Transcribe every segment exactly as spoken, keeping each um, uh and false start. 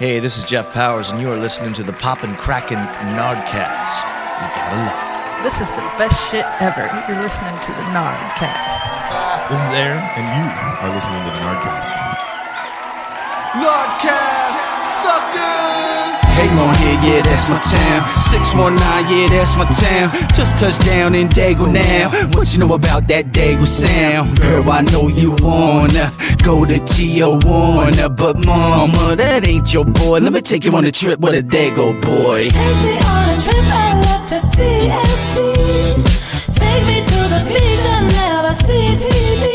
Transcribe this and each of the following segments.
Hey, this is Jeff Powers, and you are listening to the Poppin' Crackin' Nardcast. You gotta love it. This is the best shit ever. You're listening to the Nardcast. This is Aaron, and you are listening to the Nardcast. Nardcast suckers! Halon here, yeah, that's my town. six one nine, yeah, that's my town. Just touched down in Dago now. What you know about that Dago sound? Girl, I know you wanna go to Tijuana, but mama, that ain't your boy. Let me take you on a trip with a Dago boy. Take me on a trip, I love to C S D. Take me to the beach, I never see P B.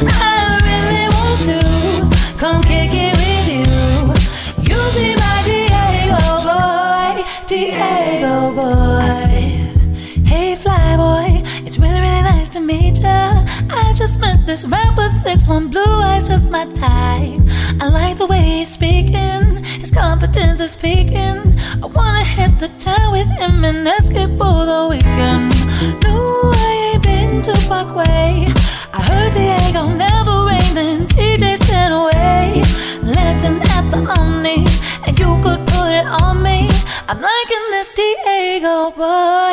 I really want to come kick it with you. You be my Diego boy, Diego boy. I said, hey fly boy, it's really really nice to meet ya. I just met this rapper, six one blue eyes, just my type. I like the way he's speaking, his confidence is speaking. I wanna hit the town with him and escape for the weekend. No, I ain't been to Parkway. I heard Diego never rains and T J's ten away. Latin at the Omni, and you could put it on me. I'm liking this Diego boy,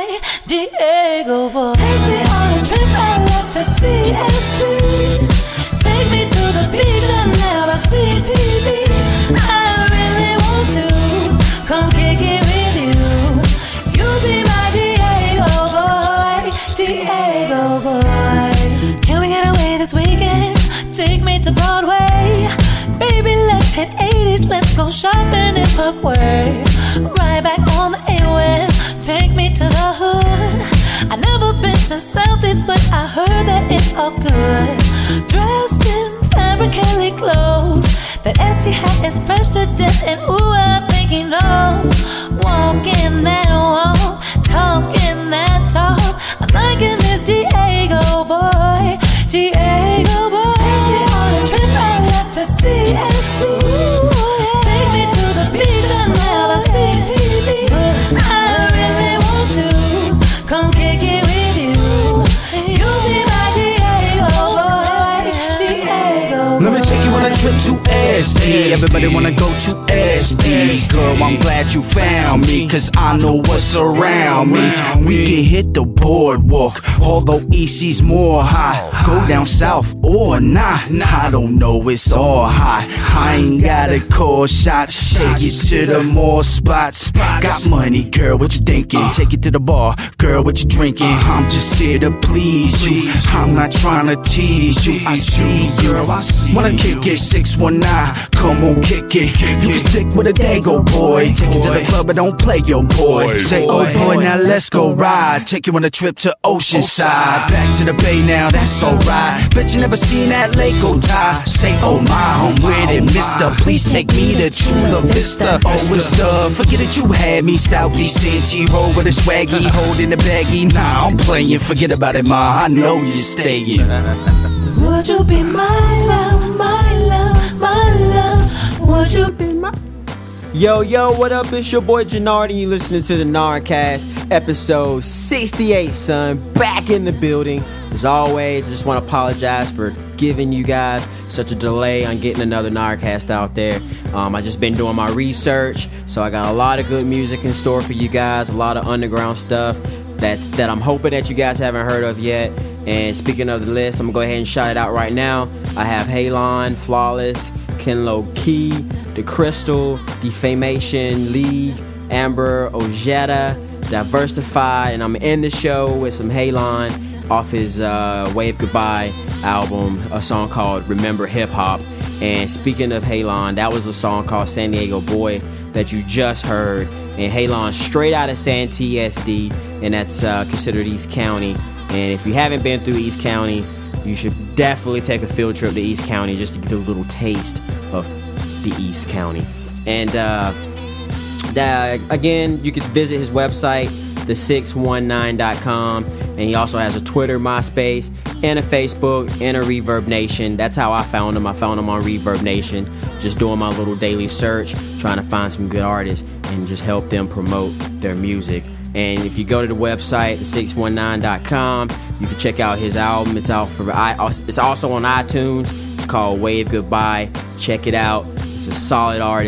Diego boy. Take me on a trip, I love to C S D. Take me to the beach, I never see P B. I really want to come kick it with you. You be my Diego boy, Diego boy. Can we get away this weekend? Take me to Broadway. Baby, let's hit eighties, let's go shopping in Parkway. Right back on the A-West, take me to the hood. I never been to Southeast, but I heard that it's all good. Dressed in fabric Kelly clothes, that S T hat is fresh to death, and ooh, I think he knows. Walking that walk, talking that talk. I'm liking this Diego boy, Diego boy. Take me on a trip, I love to C S D. Take me to the beach, I never see P B. I really want to come kick it with you. You be my Diego boy, Diego boy. Let me take you on a trip to S D. Everybody wanna go to S D. Girl, I'm glad you found me, cause I know what's around me. We can hit the boardwalk, although E C's more high. Go down south or not, I don't know, it's all high. I ain't gotta call shots, take you to the more spots. Got money, girl, what you thinking? Take you to the bar, girl, what you drinking? I'm just here to please you, I'm not trying to tease you. I see you, wanna kick it, six one nine, come on kick it. You can stick with a Dago boy, take you to the club but don't play your boy. Say, oh boy, now let's go ride. Take you on a trip to Oceanside, back to the Bay now, that's alright. Bet you never seen that lake go tie. Say, oh my, I'm with it, mister. Please take me to Chula Vista. Oh, it's the, forget it, you had me Southeast Santee roll with a swaggy, holding the baggy. Nah, I'm playing, forget about it, ma, I know you're staying. Would you be my love, my love, my love? Would you be my... Yo, yo, what up? It's your boy Jannard, and you listening to the Nardcast, episode sixty-eight, son. Back in the building. As always, I just want to apologize for giving you guys such a delay on getting another Nardcast out there. Um, I just been doing my research, so I got a lot of good music in store for you guys, a lot of underground stuff that's, that I'm hoping that you guys haven't heard of yet. And speaking of the list, I'm going to go ahead and shout it out right now. I have Halon, Flawless, Ken Lo Key, The Crystal, Defamation League, Amber Ojeda, Diversified, and I'm in the show with some Halon off his uh, Wave Goodbye album, a song called Remember Hip Hop. And speaking of Halon, that was a song called San Diego Boy that you just heard. And Halon straight out of Santee S D, and that's uh, considered East County. And if you haven't been through East County, you should definitely take a field trip to East County just to get a little taste of the East County. And uh, that, again, you can visit his website, the six one nine dot com, and he also has a Twitter, MySpace, and a Facebook, and a Reverb Nation. That's how I found him. I found him on Reverb Nation, just doing my little daily search, trying to find some good artists and just help them promote their music. And if you go to the website, the six one nine dot com, you can check out his album. It's out for it's also on iTunes. It's called Wave Goodbye. Check it out. It's a solid artist,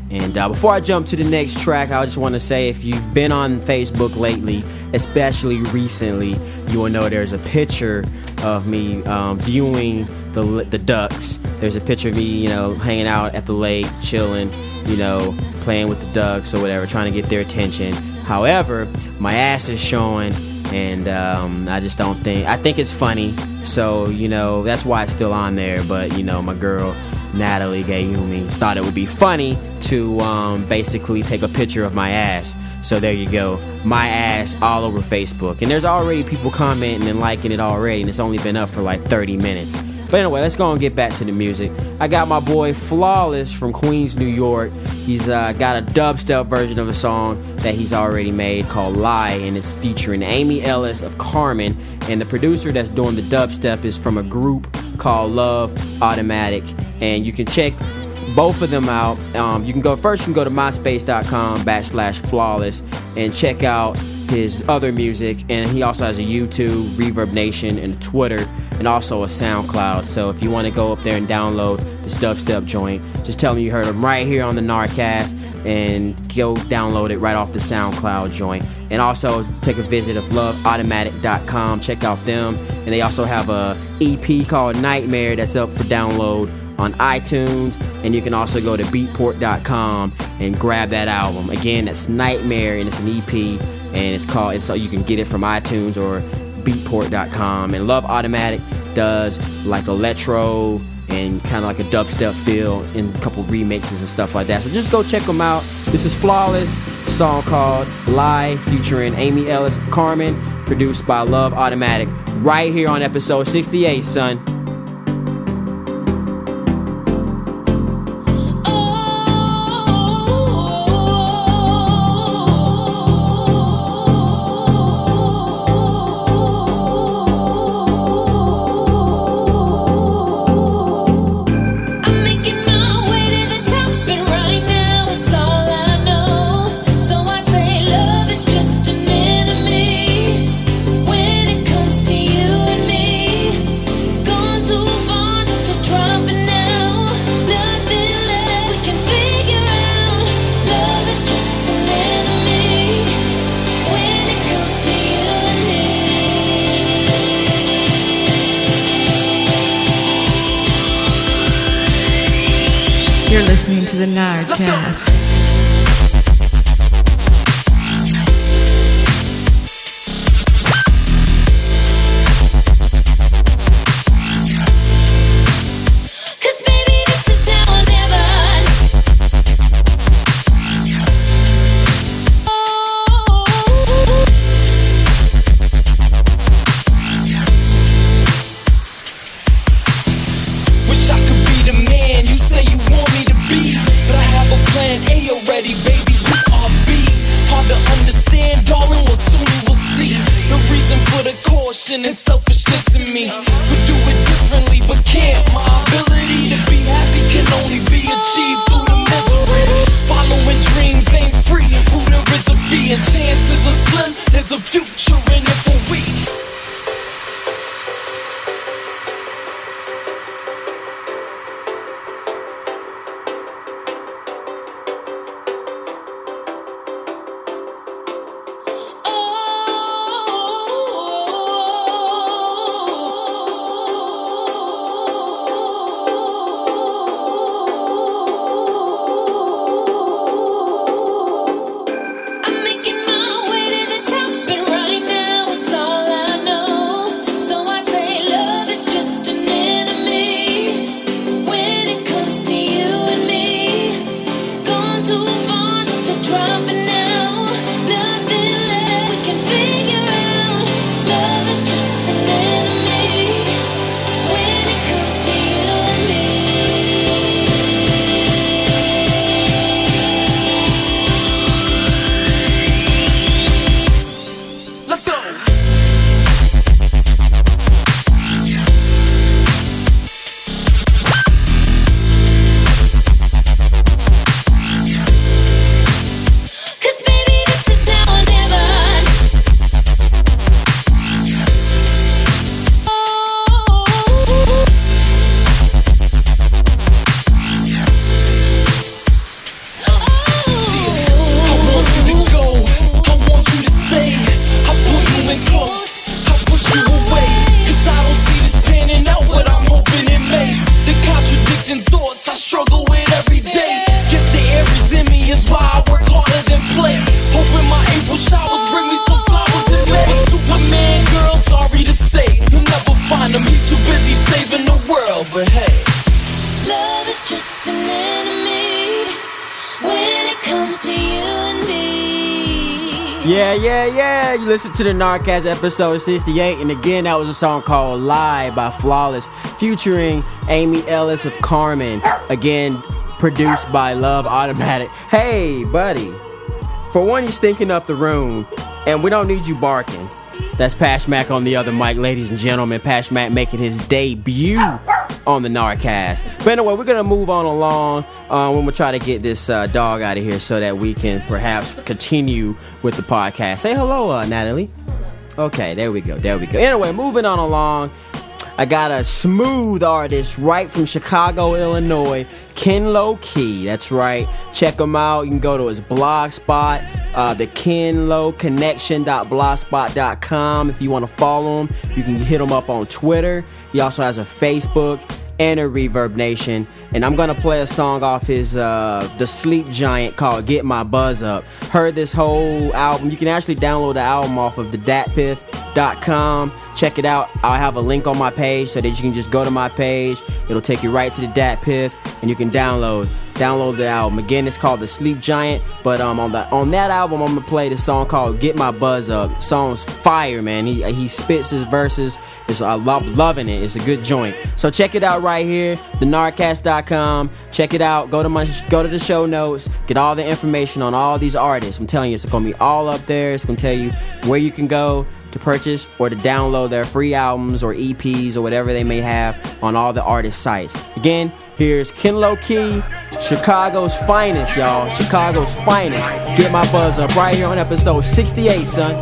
And uh, before I jump to the next track, I just want to say if you've been on Facebook lately, especially recently, you will know there's a picture of me um, viewing the the ducks. There's a picture of me, you know, hanging out at the lake, chilling, you know, playing with the ducks or whatever, trying to get their attention. However, my ass is showing, and um, I just don't think, I think it's funny. So, you know, that's why it's still on there. But, you know, my girl, Natalie Gayumi, thought it would be funny to um, basically take a picture of my ass. So there you go, my ass all over Facebook. And there's already people commenting and liking it already, and it's only been up for like thirty minutes. But anyway, let's go and get back to the music. I got my boy Flawless from Queens, New York. He's uh, got a dubstep version of a song that he's already made called Lie, and it's featuring Amy Ellis of Carmen. And the producer that's doing the dubstep is from a group called Love Automatic. And you can check both of them out. Um, you can go first. You can go to myspace.com backslash flawless and check out his other music. And he also has a YouTube, Reverb Nation, and a Twitter, and also a SoundCloud. So if you want to go up there and download this dubstep joint, just tell me you heard him right here on the Nardcast, and go download it right off the SoundCloud joint. And also take a visit of love automatic dot com. Check out them. And they also have a E P called Nightmare that's up for download on iTunes, and you can also go to beatport dot com and grab that album. Again, that's Nightmare, and it's an E P, and it's called, and so you can get it from iTunes or beatport dot com. And Love Automatic does like electro and kind of like a dubstep feel in a couple remixes and stuff like that. So just go check them out. This is Flawless, a song called Lie, featuring Amy Ellis of Carmen, produced by Love Automatic, right here on episode sixty-eight, son. You're listening to the Nardcast. And selfishness in me would do it differently, but can't. My ability to be happy can only be achieved through the misery. Following dreams ain't free, and who there is a fee, and chances are slim. There's a future in it for we. Yeah, yeah, yeah. You listen to the Nardcast episode sixty-eight. And again, that was a song called Lie by Flawless, featuring Amy Ellis of Carmen. Again, produced by Love Automatic. Hey, buddy. For one, he's thinking up the room, and we don't need you barking. That's Pash Mac on the other mic, ladies and gentlemen. Pash Mac making his debut on the Nardcast. But anyway, we're going to move on along uh, when we try to get this uh, dog out of here so that we can perhaps continue with the podcast. Say hello, uh, Natalie. Okay, there we go, there we go. Anyway, moving on along. I got a smooth artist right from Chicago, Illinois, Ken Lo Key. That's right. Check him out. You can go to his blog spot, uh, the ken lo connection dot blogspot dot com. If you want to follow him, you can hit him up on Twitter. He also has a Facebook and a Reverb Nation. And I'm going to play a song off his uh, The Sleep Giant called Get My Buzz Up. Heard this whole album. You can actually download the album off of the dat piff dot com. Check it out. I'll have a link on my page so that you can just go to my page. It'll take you right to the Dat Piff, and you can download download the album. Again, it's called The Sleep Giant. But um, on the on that album, I'm gonna play the song called Get My Buzz Up. The song's fire, man. He he spits his verses. It's I love loving it. It's a good joint. So check it out right here, the nardcast dot com. Check it out. Go to my go to the show notes. Get all the information on all these artists. I'm telling you, it's gonna be all up there. It's gonna tell you where you can go to purchase or to download their free albums or E Ps or whatever they may have on all the artist sites. Again, here's Ken Lo Key, Chicago's finest, y'all. Chicago's finest. Get My Buzz Up right here on episode sixty-eight, son.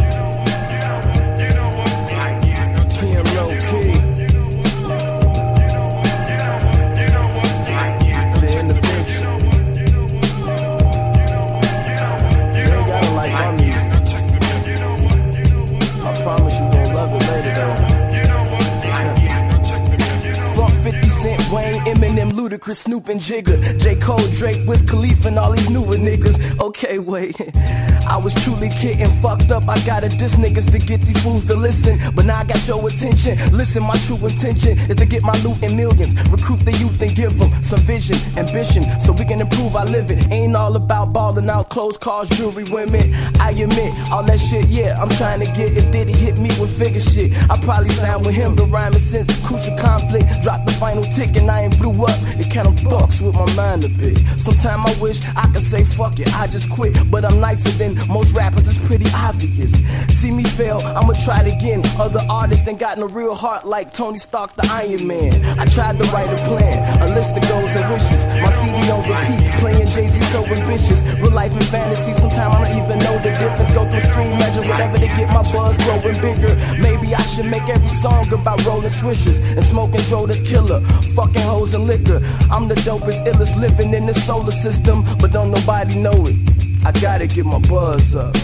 Chris, Snoop and Jigga, J. Cole, Drake, Wiz Khalifa, and all these newer niggas. Okay, wait, I was truly kidding, fucked up. I gotta diss niggas to get these fools to listen. But now I got your attention. Listen, my true intention is to get my loot in millions, recruit the youth and give them some vision, ambition, so we can improve our living. Ain't all about balling out, clothes, cars, jewelry, women. I admit all that shit, yeah, I'm trying to get. If Diddy hit me with figure shit, I probably signed with him. Been rhyming since Crucial Conflict, dropped the final tick and I ain't blew up. It kind of fucks with my mind a bit. Sometimes I wish I could say fuck it, I just quit. But I'm nicer than most rappers, it's pretty obvious. See me fail, I'ma try it again. Other artists ain't got no real heart like Tony Stark, the Iron Man. I tried to write a plan, a list of goals and wishes. My C D on repeat, playing Jay-Z so ambitious. Real life and fantasy, sometimes I don't even know the difference. Go through stream measure, whatever to get my buzz growing bigger. Maybe I should make every song about rolling swishers and smoking dro that's killer, fucking hoes and liquor. I'm the dopest, illest living in the solar system, but don't nobody know it. I gotta get my buzz up.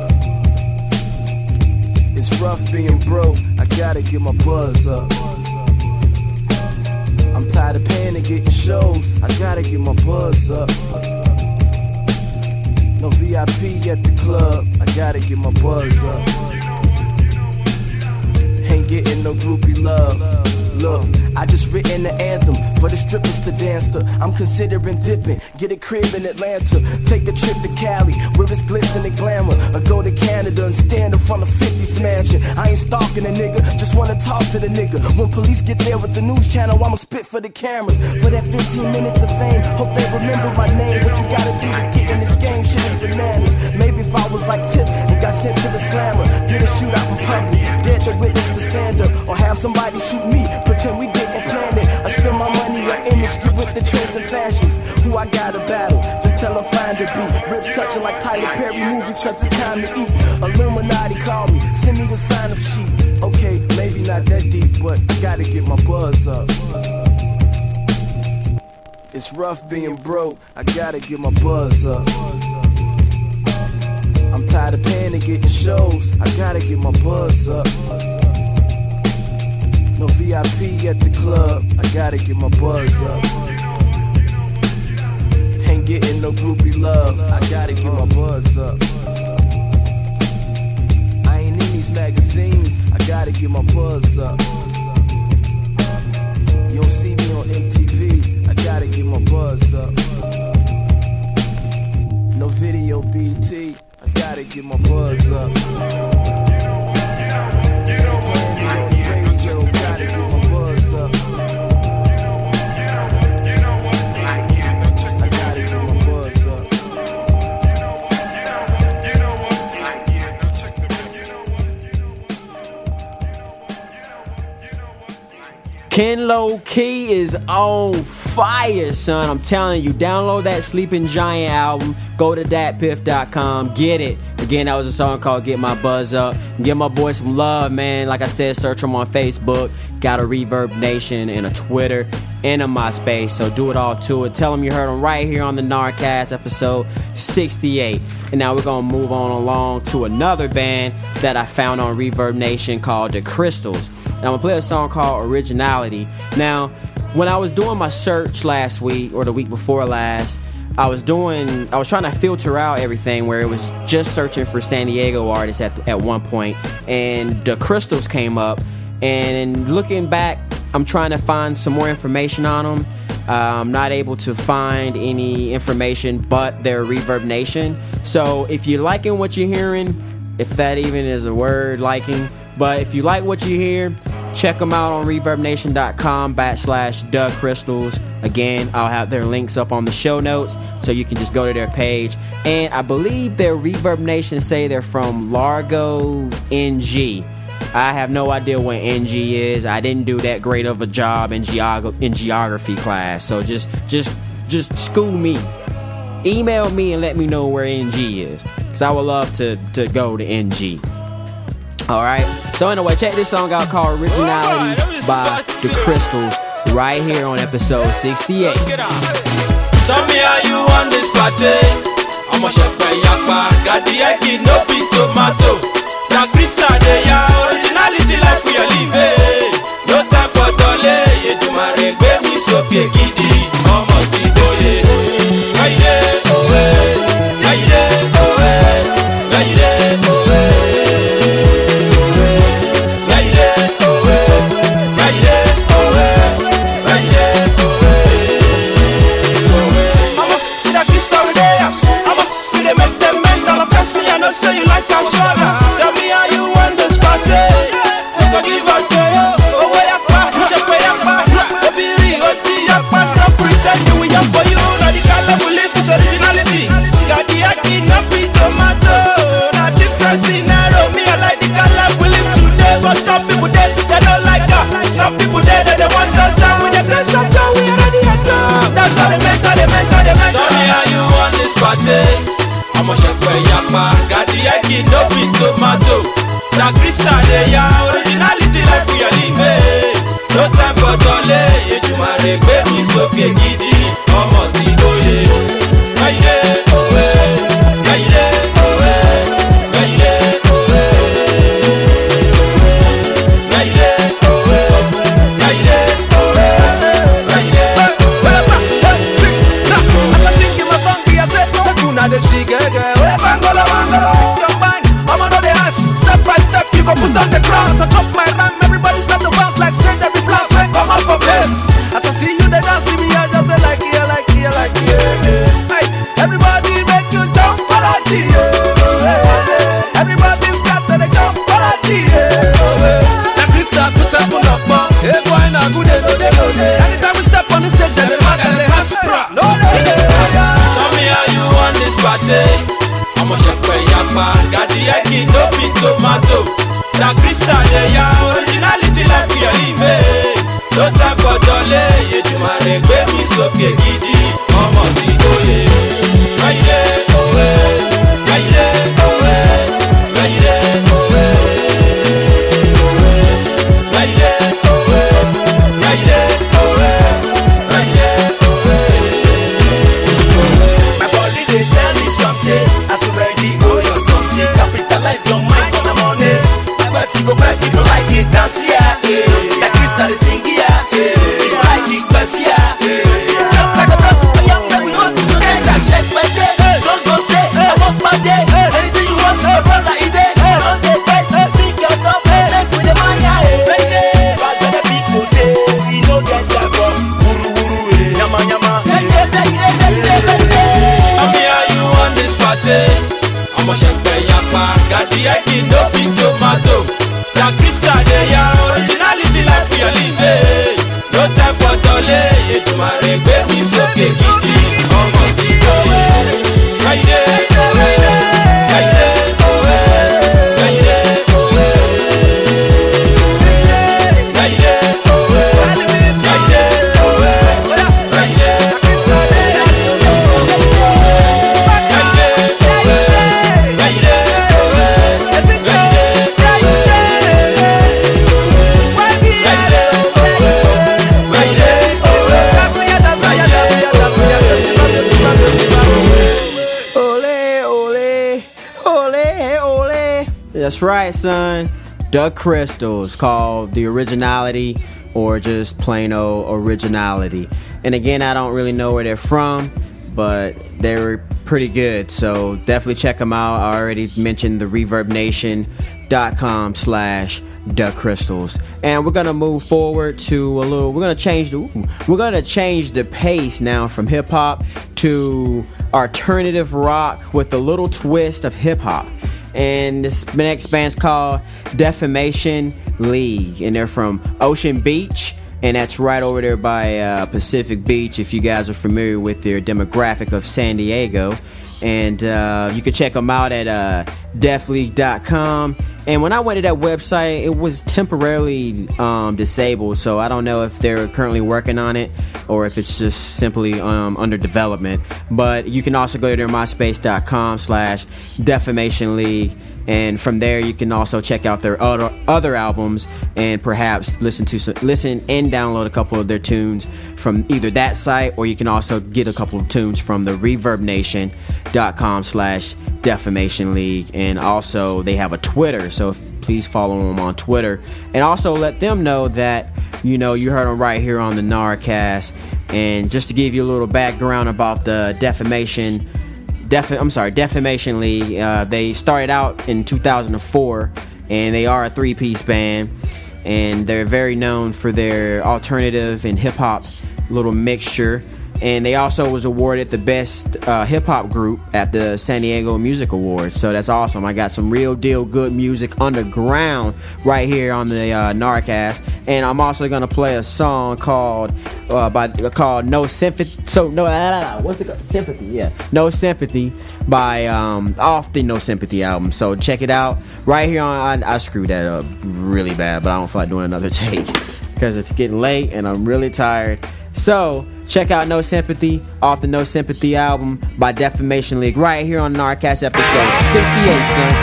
It's rough being broke, I gotta get my buzz up. I'm tired of paying to get in shows, I gotta get my buzz up. No V I P at the club, I gotta get my buzz up. Ain't getting no groupie love. Look, I just written the anthem for the strippers to dance to. I'm considering dipping, get a crib in Atlanta, take a trip to Cali where it's glitz and the glamour, or go to Canada and stand in front of fifty's mansion. I ain't stalking a nigga, just wanna talk to the nigga. When police get there with the news channel, I'ma spit for the cameras. For that fifteen minutes of fame, hope they remember my name. What you gotta do to get in this game, shit is bananas. Maybe if I was like Tip and got sent to the slammer, did a shootout in public, dared to witness the stand up, or have somebody shoot me, pretend we didn't plan it. I spend my money on image, get with the trends and fashions. Who I gotta battle, just tell her find a beat. Rips touching like Tyler Perry movies, cause it's time to eat. Illuminati call me, send me the sign up sheet. Okay, maybe not that deep, but I gotta get my buzz up. It's rough being broke, I gotta get my buzz up. I'm tired of paying to get in shows, I gotta get my buzz up. No V I P at the club, I gotta get my buzz up. Ain't getting no groupie love, I gotta get my buzz up. I ain't in these magazines, I gotta get my buzz up. You don't see me on M T V, I gotta get my buzz up. No video B T, I gotta get get my buzz up. Radio, gotta get my buzz up. I gotta get my buzz up. Ken Lo Key is on fire, son. I'm telling you, download that Sleeping Giant album. Go to dat piff dot com. Get it. Again, that was a song called Get My Buzz Up. Give my boy some love, man. Like I said, search him on Facebook. Got a Reverb Nation and a Twitter and a MySpace. So do it all to it. Tell him you heard him right here on the Nardcast, episode sixty-eight. And now we're going to move on along to another band that I found on Reverb Nation called The Crystals. And I'm going to play a song called Originality. Now, when I was doing my search last week or the week before last, I was doing, I was trying to filter out everything where it was just searching for San Diego artists at, at one point, and The Crystals came up. And looking back, I'm trying to find some more information on them. Uh, I'm not able to find any information but their Reverb Nation. So if you're liking what you're hearing, if that even is a word, liking, but if you like what you hear, check them out on reverbnation.com backslash The Crystals. Again, I'll have their links up on the show notes, so you can just go to their page. And I believe their Reverb Nation say they're from Largo, N G. I have no idea what N G is. I didn't do that great of a job in, geog- in geography class, so just, just, just school me. Email me and let me know where N G is, because I would love to, to go to N G. Alright, so anyway, check this song out called Originality by The Crystals right here on episode sixty-eight. Tell me how you want this party. I'm a chef by Yakba, got the egg, no big tomato. The crystal, they are originality like we are living. No time for dolly, you do my reggae, me so giddy. Almost the boy, right there, oh, right there, oh, right there, oh, so you like that swagger. Tell me how you want this party. You go give out to you. Oh, way up, check way up. Baby, Rio, T-Yakpa, stop pretending we are for you. Now the color we live is originality. Got the aki, not be tomato. Now different scenario. Me, I like the color we live today. But some people there, they don't like that. Some people there, they don't want us down with the grace of God. We already at top. That's how they make how they make how they make. Tell me how you want this party. I'm a chef where Yakpa, got the egg, no big tomato. The crystal, they are originality like we are living. No time for dolly, you do my reggae, me so giddy. I'm on the boy. Right there, oh, right there, oh, right there, oh, right there, oh, right there, oh, right there, oh. I'm singing my song, I said, no, the shigga, where Bangola, Bangola, your mind, I'm on the ass, step by step, you go put on the cross, I top my rhyme, everybody stop the bounce like straight every block, when come out for this. As I see you, they don't see me, I just say like here, like here, like here. Hey, everybody make you jump, parati, yeah. Everybody start to the jump, parati, yeah. The crystal put up on up, hey boy, na good, no, no, no. Anytime we step on the stage, they man, they have to cry. No, no, no. Tell me how you want this party. I'm a chef where Yakpa, got the egg, no big tomato. The crystal, they are originality like we are living. No time for dolly, you do my reggae, me so giddy. Almost the boy. Right there, oh, right there, oh, right there, oh, right there, oh, right there, oh, right there, oh. My body, they tell me something. I already owe you something. Capitalize on my money. My wife, you go back, you don't like it, dance here. That crystal is singing here. You like it, but yeah. Jump like a That's right, son. The Crystals, called The Originality, or just plain old Originality. And again, I don't really know where they're from, but they're pretty good, so definitely check them out. I already mentioned the reverb nation dot com slash The Crystals. And we're gonna move forward to a little, we're gonna change the ooh, we're gonna change the pace now from hip hop to alternative rock with a little twist of hip hop. And this next band's called Defamation League, and they're from Ocean Beach, and that's right over there by uh, Pacific Beach, if you guys are familiar with their demographic of San Diego. And uh, you can check them out at uh, def league dot com. And when I went to that website, it was temporarily um, disabled, so I don't know if they're currently working on it or if it's just simply um, under development. But you can also go to their myspace dot com slash defamation league, and from there you can also check out their other other albums and perhaps listen to some, listen and download a couple of their tunes from either that site, or you can also get a couple of tunes from the reverb nation dot com slash defamation league. And also they have a Twitter, so if, please follow them on Twitter, and also let them know that you know you heard them right here on the Nardcast. And just to give you a little background about the defamation Def- I'm sorry, Defamation League. Uh, they started out in two thousand four, and they are a three-piece band, and they're very known for their alternative and hip-hop little mixture. And they also was awarded the best uh, hip-hop group at the San Diego Music Awards. So that's awesome. I got some real deal good music underground right here on the uh, Nardcast. And I'm also gonna play a song called uh, by called No Sympathy. So no, uh, what's it called? Sympathy? Yeah, No Sympathy by um, off the No Sympathy album. So check it out right here on. I, I screwed that up really bad, but I don't feel like doing another take because it's getting late and I'm really tired. So check out No Sympathy off the No Sympathy album by Defamation League right here on Nardcast episode sixty-eight, son.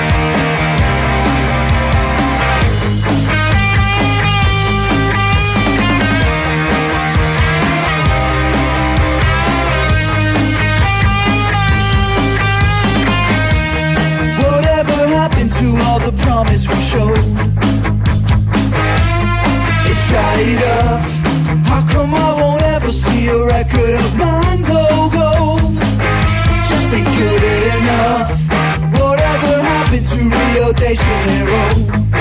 Whatever happened to all the promise we showed? It dried up. How come I won't ever see a record of mine go gold? Just ain't good enough. Whatever happened to Rio de Janeiro?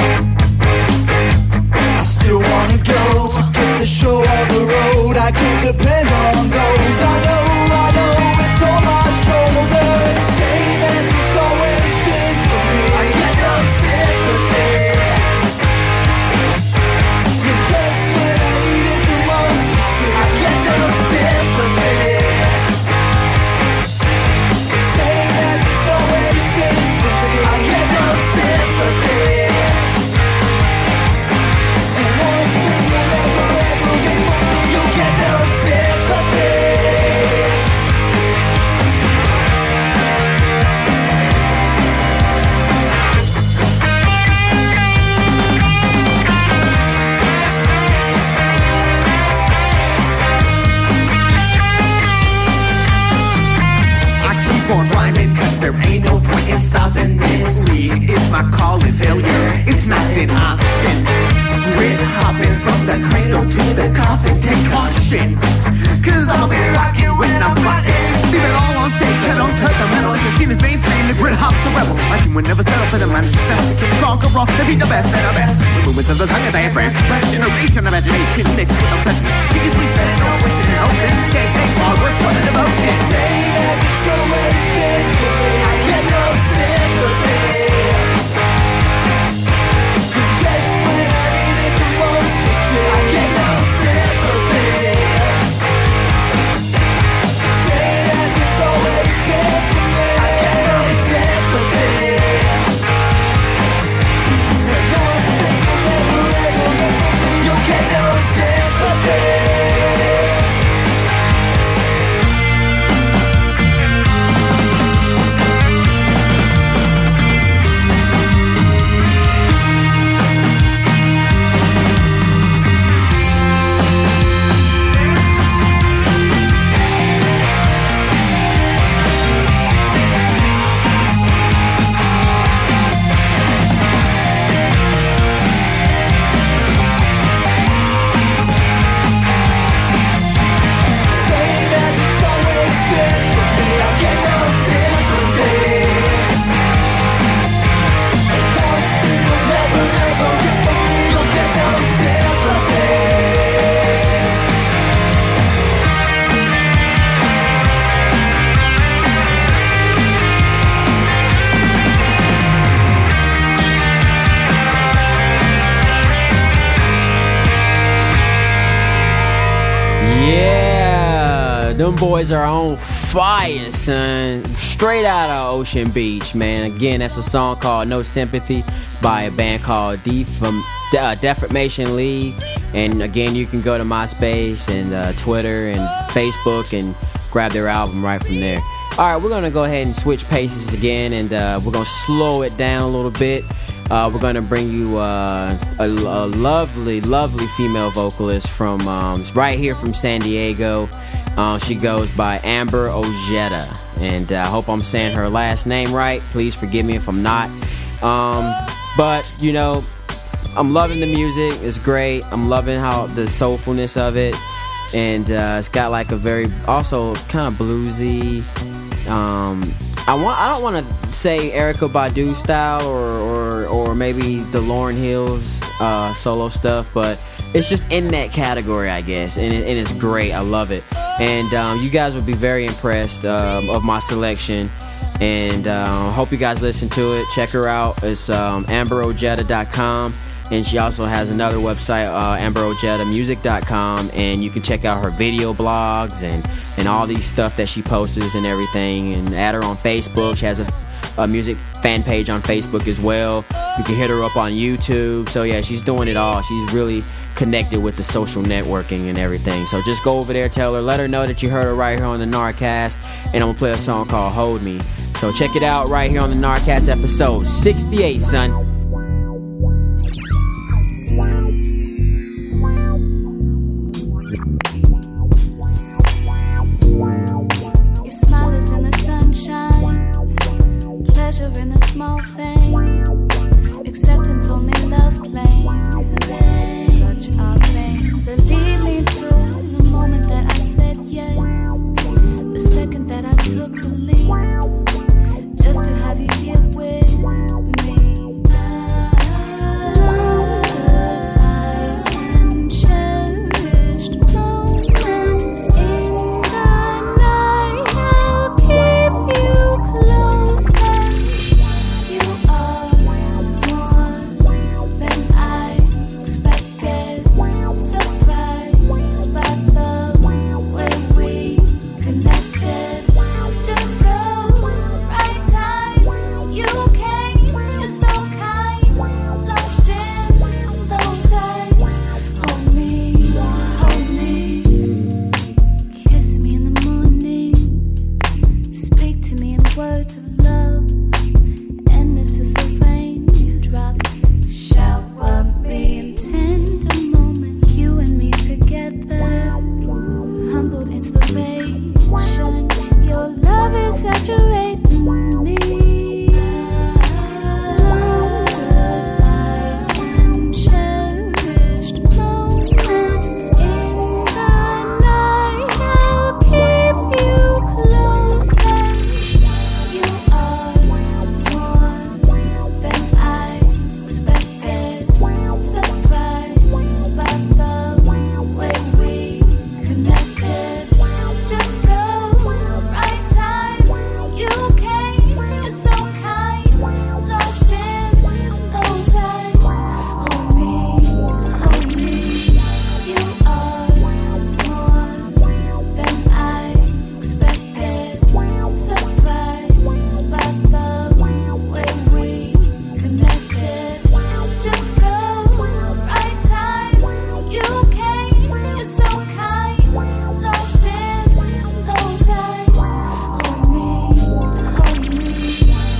I still wanna go to get the show on the road. I can't depend on those. I know, I know it's on my shoulders. Same as it's always been for me. I get no sympathy. You're just when I needed the most to see. I get no sympathy. Same as it's always been for me. I get no sympathy. And one thing you'll never ever get from me, you'll get no sympathy. On rhyming, cause there ain't no point in stopping this. League is my calling, failure it's not an option. Grit hopping from the cradle to the coffin, take caution, cause I'll be rocking when I'm rocking. Leave it all on stage, pedal to the metal. Like the scene is mainstream, the grit hops a rebel. My team would never settle for the man of success. We can conquer all, to be the best and the best. With movements of the tongue and diaphragm, passion, a reach and imagination mixed with obsession. You can sleep, set it, no wishing and hoping. Can't take hard work for the devotion. Same as it's always been for me. I get no sympathy. Just when I needed the most to see, I get no sympathy. Same as it's always been for me. I get no sympathy. And one thing you'll never ever get from me, you'll get no sympathy. Them boys are on fire, son. Straight out of Ocean Beach, man. Again, that's a song called No Sympathy by a band called Defam- uh, Defamation League. And again, you can go to MySpace and uh, Twitter and Facebook and grab their album right from there. All right, we're going to go ahead and switch paces again, and uh, we're going to slow it down a little bit. Uh, we're going to bring you uh, a, a lovely, lovely female vocalist from um, right here from San Diego. Uh, she goes by Amber Ojeda, and I uh, hope I'm saying her last name right. Please forgive me if I'm not. Um, but, you know, I'm loving the music. It's great. I'm loving how the soulfulness of it. And uh, it's got like a very, also kind of bluesy, um, I want. I don't want to say Erykah Badu style or, or, or maybe the Lauryn Hills uh, solo stuff, but it's just in that category, I guess, and, it, and it's great. I love it. And um, you guys will be very impressed um, of my selection. And uh, hope you guys listen to it. Check her out. It's um, amber ojeda dot com. And she also has another website, uh, amber ojeda music dot com. And you can check out her video blogs and, and all these stuff that she posts and everything. And add her on Facebook. She has a, a music fan page on Facebook as well. You can hit her up on YouTube. So yeah, she's doing it all. She's really connected with the social networking and everything. So just go over there, tell her, let her know that you heard her right here on the Narcast. And I'm going to play a song called Hold Me. So check it out right here on the Narcast episode sixty-eight, son. Your smile is in the sunshine, pleasure in the small things, acceptance only love claims. Such are things that lead me to the moment that I said yes, the second that I took the leap, just to have you here with me. Goodbyes and cherished moments in the night. I'll keep you closer. You are more than I expected. Surprised by the way we connected. Just the right time. You came, you're so kind. Lost in those eyes. Hold me, hold me. Kiss me in the morning. Speak to me in words of love. And this is the raindrop. Shower me in tender moment. You and me together. Humbled inspiration. Your love is saturating me. Goodbyes and cherished moments in the night. I'll keep you closer. You are more than I expected. Surprised by the way we connected. Just the right time. You came, you're so kind. Lost in those eyes. Hold me, hold me. You are more than I expected. Surprised by the way we connected. Just the right time. You came, you're so kind. Lost in those eyes. Hold me, hold me.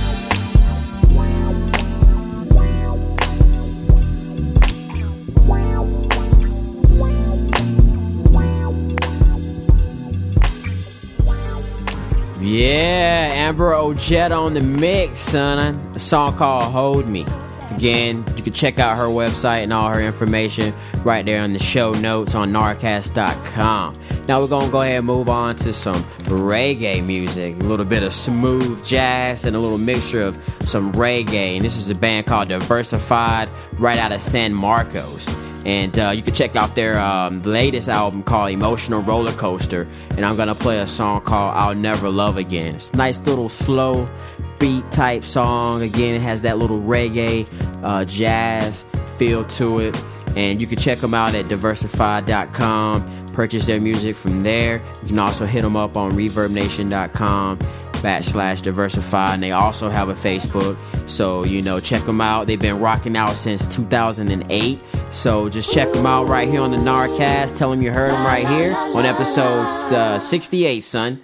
Yeah, Amber Ojeda on the mix, son. A song called Hold Me. Again, you can check out her website and all her information right there in the show notes on narcast dot com. Now we're going to go ahead and move on to some reggae music. A little bit of smooth jazz and a little mixture of some reggae. And this is a band called Diversified right out of San Marcos. And uh, you can check out their um, latest album called Emotional Roller Coaster. And I'm going to play a song called I'll Never Love Again. It's a nice little slow beat type song. Again, it has that little reggae uh, jazz feel to it. And you can check them out at diversified dot com. purchase their music from there. You can also hit them up on reverb nation dot com backslash diversify, and they also have a Facebook, so you know, check them out. They've been rocking out since two thousand eight, so just check them out right here on the Narcast. Tell them you heard them right here on episode uh, sixty-eight, son.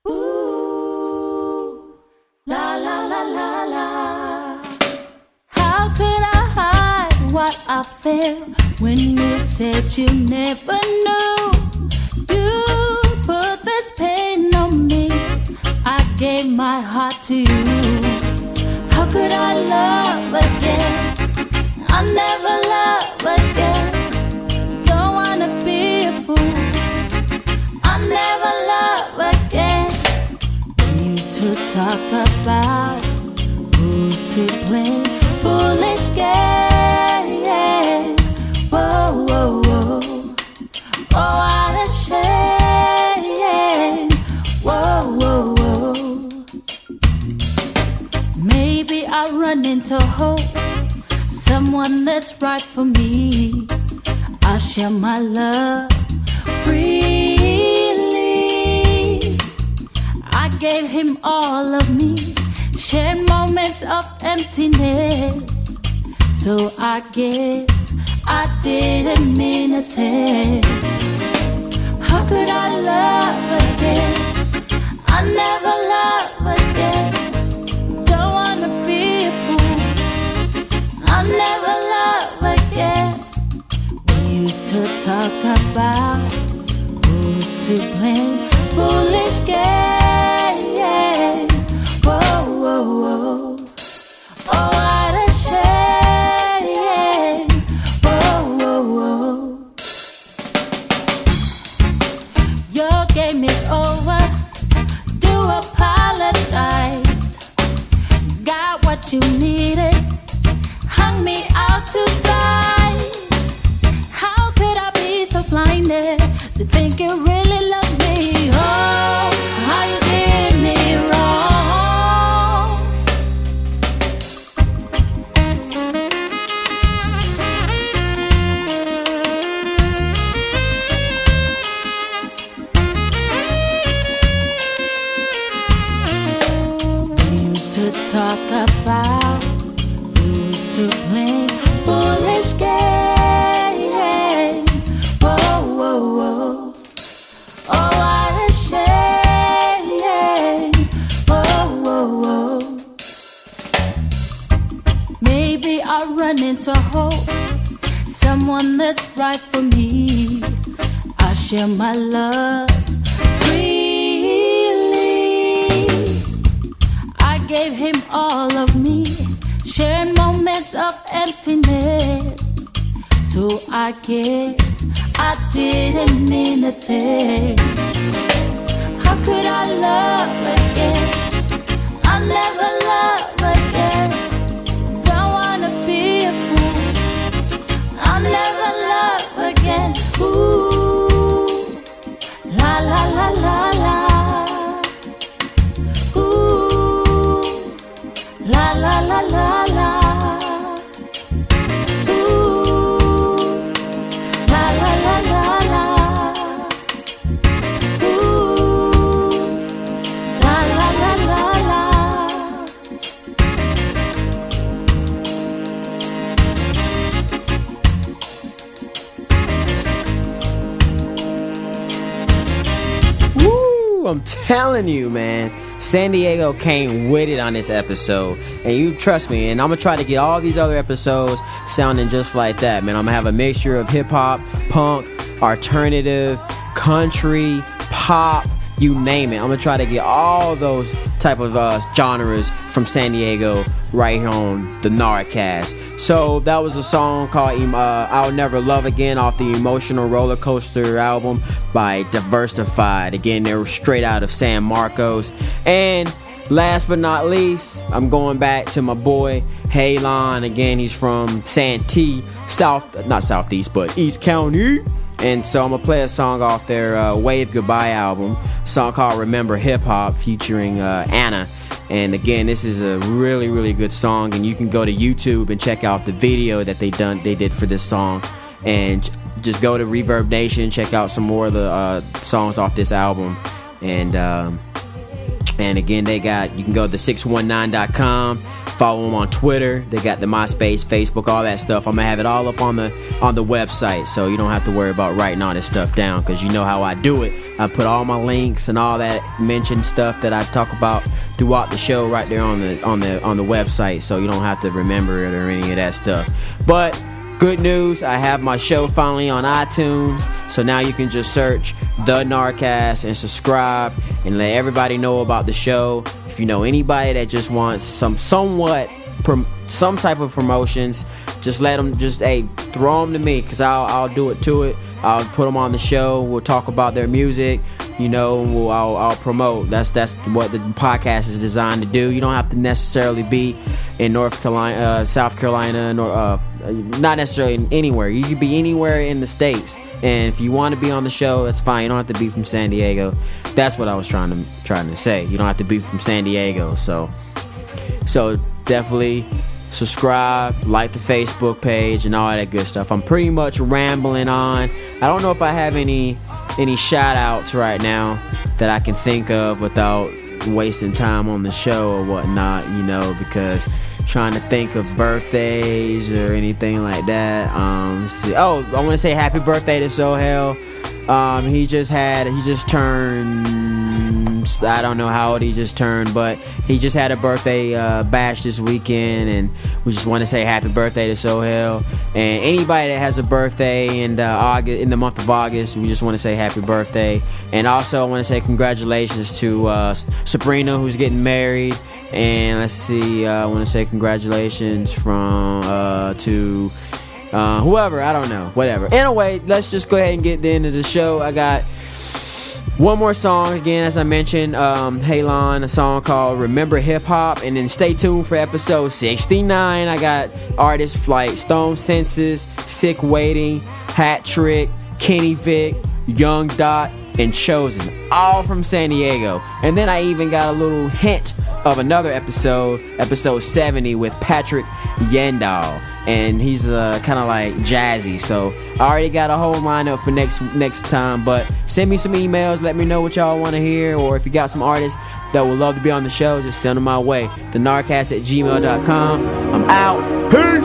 Ooh, la la la la la. How could I hide what I felt when you said you never knew? You put this pain on me. I gave my heart to you. How could I love again? I never love again. Don't wanna be a fool. I never love again. We used to talk about who's to blame. Foolish game. Whoa, whoa, whoa. Oh, what a shame. Whoa, whoa, whoa. Maybe I'll run into hope, someone that's right for me. I'll share my love freely. I gave him all of me, shared moments of emptiness. So I guess I didn't mean a thing. How could I love again? I never love again. Don't wanna be a fool. I never love again. We used to talk about who's to blame. Foolish game. Whoa, whoa, whoa. Oh, what a shame. Whoa, whoa, whoa. Your game is over. Do apologize. Got what you needed. Hung me out to dry. How could I be so blinded to think you really love me? Oh, how you did me wrong. We used to talk about who's to blame. Foolish game. Whoa, whoa, whoa. Oh, what a shame. Whoa, whoa, whoa. Maybe I'll run into hope, someone that's right for me. I'll share my love freely. I gave him all of me, sharing moments of emptiness. So I guess I didn't mean a thing. How could I love again? I never love again. Don't wanna be a fool. I'll never love again. Ooh, la la la la la. Ooh, la la la la la. Ooh, la la la la la. Ooh, la la la la la. Woo! I'm telling you, man. San Diego came with it on this episode, and you trust me, and I'm gonna try to get all these other episodes sounding just like that, man. I'm gonna have a mixture of hip-hop, punk, alternative, country, pop, you name it. I'm gonna try to get all those type of uh, genres from San Diego right here on the Narcast. So that was a song called uh, I'll Never Love Again off the Emotional Roller Coaster album by Diversified. Again, they were straight out of San Marcos. And last but not least, I'm going back to my boy Halon. Again, he's from Santee, South, not Southeast, but East County. And so I'm going to play a song off their uh, Wave Goodbye album, a song called Remember Hip Hop featuring uh, Anna. And again, this is a really, really good song, and you can go to YouTube and check out the video that they done they did for this song. And just go to Reverb Nation, check out some more of the uh, songs off this album. And um, and again, they got, you can go to six one nine dot com, follow them on Twitter. They got the MySpace, Facebook, all that stuff. I'm gonna have it all up on the on the website, so you don't have to worry about writing all this stuff down, because you know how I do it. I put all my links and all that mentioned stuff that I talk about throughout the show right there on the on the on the website, so you don't have to remember it or any of that stuff. But good news, I have my show finally on iTunes, so now you can just search The Nardcast and subscribe and let everybody know about the show. If you know anybody that just wants some somewhat prom- some type of promotions, just let them, just hey, throw them to me, because I'll, I'll do it to it. I'll put them on the show. We'll talk about their music, you know, we'll, I'll, I'll promote. That's that's what the podcast is designed to do. You don't have to necessarily be in North Carolina, uh, South Carolina, nor, uh, not necessarily anywhere. You could be anywhere in the States. And if you want to be on the show, that's fine. You don't have to be from San Diego. That's what I was trying to trying to say. You don't have to be from San Diego. So, so definitely subscribe, like the Facebook page, and all that good stuff. I'm pretty much rambling on. I don't know if I have any any shout outs right now that I can think of without wasting time on the show or whatnot, you know, because trying to think of birthdays or anything like that. Um, see, oh, I want to say happy birthday to Sohail. Um, he just had, he just turned, I don't know how old he just turned, but he just had a birthday uh, bash this weekend, and we just want to say happy birthday to Sohail. And anybody that has a birthday in the, August, in the month of August, we just want to say happy birthday. And also I want to say congratulations to uh, Sabrina, who's getting married. And let's see, uh, I want to say congratulations from uh, to uh, whoever, I don't know, whatever. Anyway, let's just go ahead and get into the show. I got one more song, again, as I mentioned, um, Halon, a song called Remember Hip Hop. And then stay tuned for episode sixty-nine. I got artists like Stone Senses, Sick Waiting, Hat Trick, Kenny Vick, Young Dot, and Chosen, all from San Diego. And then I even got a little hint of another episode, episode seventy, with Patrick Yandall, and he's uh, kind of like jazzy. So I already got a whole lineup for next next time. But send me some emails, let me know what y'all want to hear, or if you got some artists that would love to be on the show, just send them my way. The Nardcast at gmail dot com. I'm out. Peace.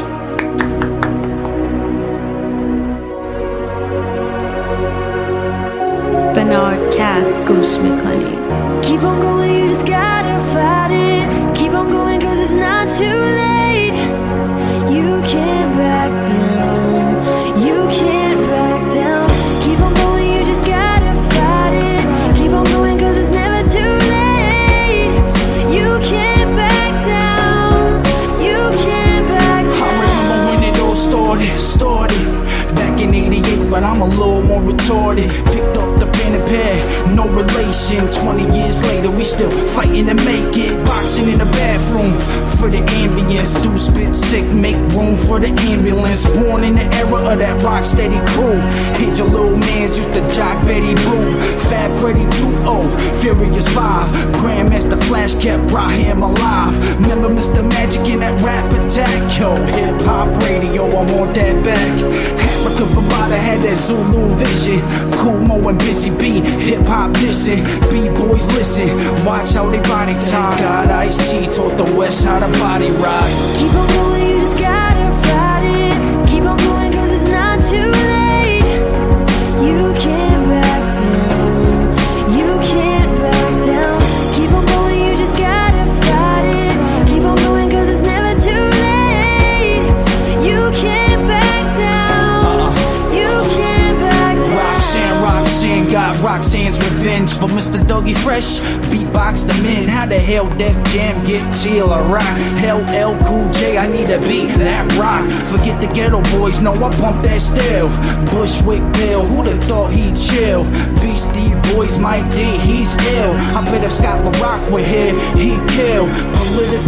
The Nardcast گوش میکنی. Keep on going, you just gotta fight it. Keep on going, cause it's not too late. You can't back down. You can't back down. Keep on going, you just gotta fight it. Keep on going, cause it's never too late. You can't back down. You can't back down. I remember when it all started, started back in eighty-eight, but I'm a little more retarded. Picked up the pen and pad, no relation. Twenty years later, we still fighting to make it. Boxing in the bathroom for the ambience. Do spit sick, make room for the ambulance. Born in the era of that rock steady crew. Hit your little mans used to jock Betty Blue. Fab Freddy two oh, Furious five. Grandmaster Flash kept Raheem alive. Remember Mister Magic in that rap attack? Yo, hip hop radio, I want that back. Africa Bavada had that Zulu vision. Kumo and Busy B, hip hop listen. B-boys listen, watch how they body tie. God Ice-T taught the West how to body rock. Keep on going, you just gotta fight it. Keep on going, cause it's not too late. You can't back down. You can't back down. Keep on going, you just gotta fight it. Keep on going, cause it's never too late. You can't back down. You can't back down. Roxanne, Roxanne got Roxanne's revenge, but Mister Dougie Fresh beatboxed them in. How the hell Def Jam get till I rock? Hell L Cool J, I need a beat that rock. Forget the Ghetto Boys, no, I bump that style. Bushwick Bill, who'da thought he'd chill? Beastie Boys, Mike D, he's ill. I bet if Scott LaRock were here, he'd kill. Political hip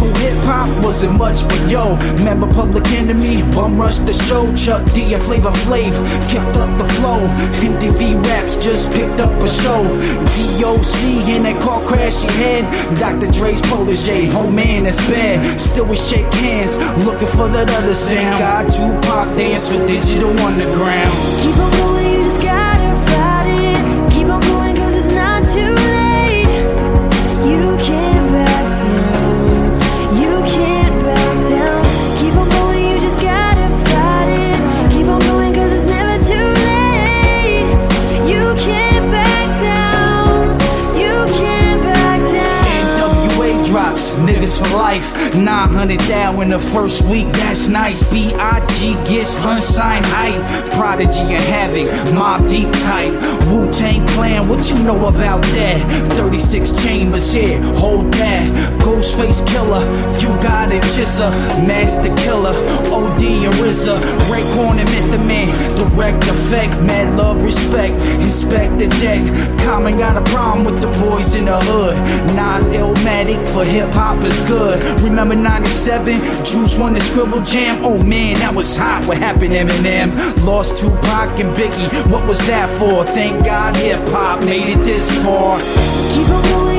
Pop wasn't much, but yo, remember Public Enemy? Bum Rush the Show, Chuck D and Flavor Flav kept up the flow. M T V Raps just picked up a show. D O C in that car crash he had. Doctor Dre's protege, oh man, that's bad. Still we shake hands, looking for that other sound. God, Tupac dance for Digital Underground. Keep on going, you just gotta fight it. Keep on going, cause it's not too late. You can't back down. You can't back down. Keep on going, you just gotta fight it. Keep on going, cause it's never too late. You can't back down. You can't back down. N W A drops, niggas for life. nine hundred down in the first week, that's nice. B I G gets unsigned hype. Prodigy and Havoc, Mob Deep type. Wu-Tang Clan, what you know about that? thirty-six Chambers here, hold that. Ghostface Killer, you got it, Jizza. Master Killer, O D and R Z A. Raekwon and Method Man, direct effect. Mad love, respect, inspect the deck. Common got a problem with the boys in the hood. Nas Illmatic for hip-hop is good. Remember ninety-seven, Juice won the Scribble Jam. Oh man, that was hot. What happened, Eminem? Lost Tupac and Biggie. What was that for? Thank God hip-hop made it this far. Keep on going.